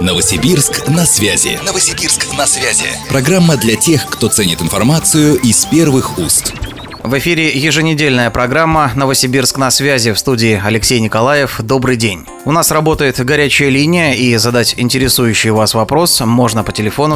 Новосибирск на связи. Новосибирск на связи. Программа для тех, кто ценит информацию из первых уст. В эфире еженедельная программа «Новосибирск на связи», в студии Алексей Николаев. Добрый день. У нас работает горячая линия, и задать интересующий вас вопрос можно по телефону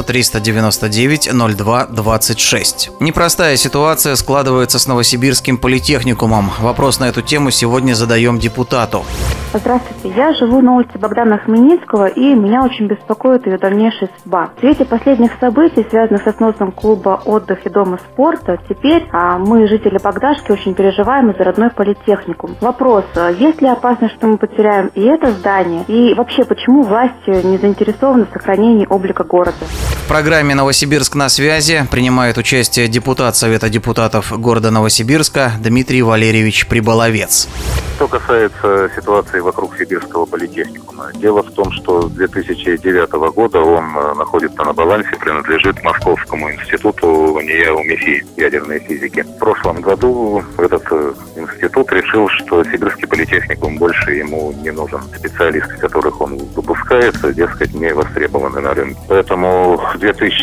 399-02-26. Непростая ситуация складывается с Новосибирским политехникумом. Вопрос на эту тему сегодня задаем депутату. Здравствуйте, я живу на улице Богдана Хмельницкого, и меня очень беспокоит ее дальнейшая судьба. В свете последних событий, связанных со сносом клуба «Отдых» и Дома спорта, теперь мы, жители Богдашки, очень переживаем из-за родной политехникум. Вопрос, есть ли опасность, что мы потеряем и это здание? И вообще, почему власти не заинтересованы в сохранении облика города? В программе «Новосибирск на связи» принимает участие депутат Совета депутатов города Новосибирска Дмитрий Валерьевич Приболовец. Что касается ситуации вокруг Сибирского политехникума, дело в том, что с 2009 года он находится на балансе, принадлежит Московскому институту НИЯ УМИФИ ядерной физики. В прошлом году этот институт решил, что Сибирский политехникум больше ему не нужен. Специалисты, которых он выпускает, дескать, не востребованы на рынке. Поэтому в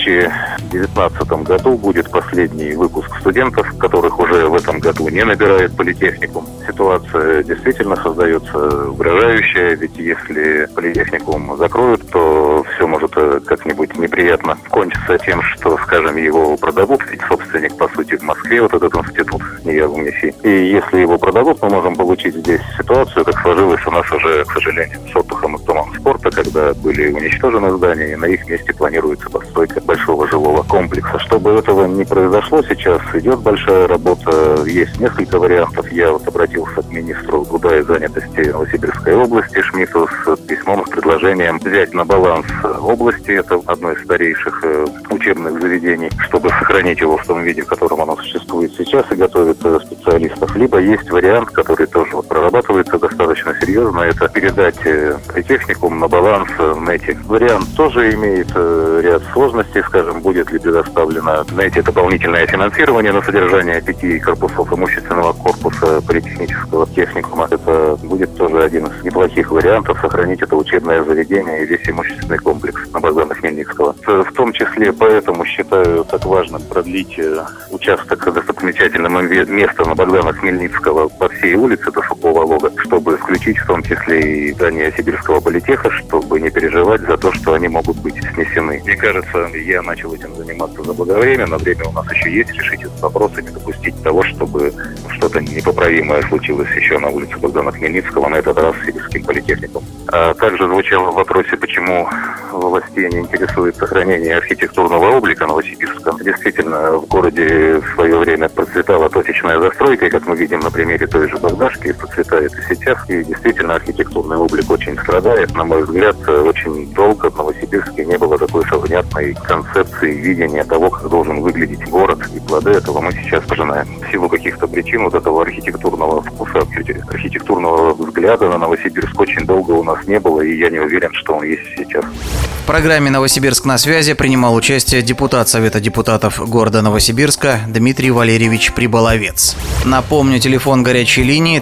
2019 году будет последний выпуск студентов, которых уже в этом году не набирает политехникум. Ситуация действительно создается угрожающая, ведь если политехникум закроют, то все может как-нибудь неприятно кончиться тем, что, скажем, его продадут, ведь собственник, по сути, в Москве вот этот институт НИЯ УМИФИ. И если его продадут, мы можем получить здесь ситуацию, как сложилось у нас уже, к сожалению, с «Отдыхом» и с «Домом спорта», когда были уничтожены здания, и на их месте планируется постройка большого жилого комплекса. Чтобы этого не произошло сейчас, идет большая работа, есть несколько вариантов. Я обратился к министру труда и занятости Новосибирской области Шмидту с письмом, с предложением взять на баланс области, это одно из старейших учебных заведений, чтобы сохранить его в том виде, в котором оно существует сейчас, и готовит специалистов. Либо есть вариант, который тоже прорабатывается достаточно серьезно, это передать политехникум на баланс НЭТи. Вариант тоже имеет ряд сложностей, скажем, будет ли предоставлено НЭТи дополнительное финансирование на содержание 5 корпусов имущественного корпуса политехнического техникума. Это будет тоже один из неплохих вариантов сохранить это учебное заведение и весь имущественный комплекс на Богдана Хмельницкого. В том числе поэтому считаю так важно продлить участок достопримечательного места на Богдана Хмельницкого по всей улице до Сухого Лога, чтобы включить в том числе и здание Сибирского политеха, чтобы не переживать за то, что они могут быть снесены. Мне кажется, я начал этим заниматься заблаговременно, время у нас еще есть, решить этот вопрос и не допустить того, чтобы что-то непоправимое случилось еще на улице Богдана Хмельницкого, на этот раз с Сибирским политехником. А также звучало в вопросе, почему властей не интересует сохранение архитектурного облика Новосибирска. Действительно, в городе в свое время процветала точечная застройка, и, как мы видим на примере той же Богдашки, процветает и сейчас. И действительно, архитектурный облик очень страдает. На мой взгляд, очень долго в Новосибирске не было такой понятной концепции, видения того, как должен выглядеть город. И плоды этого мы сейчас пожинаем. В силу каких-то причин вот этого архитектурного вкуса, архитектурного взгляда на Новосибирск очень долго у нас не было, и я не уверен, что он есть сейчас. В программе «Новосибирск на связи» принимал участие депутат Совета депутатов города Новосибирска Дмитрий Валерьевич Приболовец. Напомню, телефон горячей линии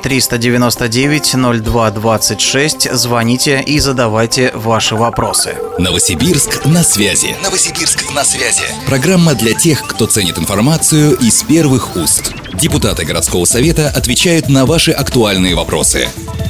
399-02-26. Звоните и задавайте ваши вопросы. Новосибирск на связи. Новосибирск на связи. Программа для тех, кто ценит информацию из первых уст. Депутаты городского совета отвечают на ваши актуальные вопросы.